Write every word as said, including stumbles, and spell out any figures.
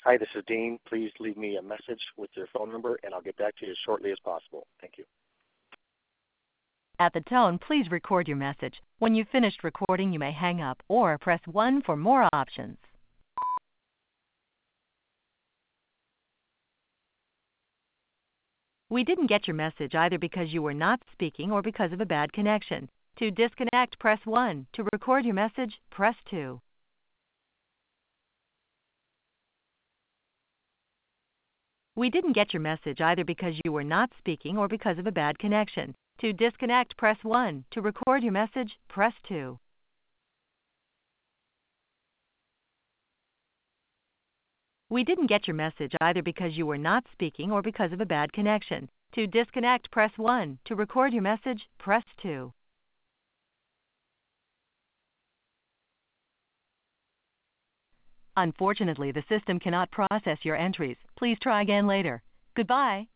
Hi, this is Dean. Please leave me a message with your phone number, and I'll get back to you as shortly as possible. Thank you. At the tone, please record your message. When you've finished recording, you may hang up or press one for more options. We didn't get your message either because you were not speaking or because of a bad connection. To disconnect, press one. To record your message, press two. We didn't get your message either because you were not speaking or because of a bad connection. To disconnect, press one. To record your message, press two. We didn't get your message either because you were not speaking or because of a bad connection. To disconnect, press one. To record your message, press two. Unfortunately, the system cannot process your entries. Please try again later. Goodbye.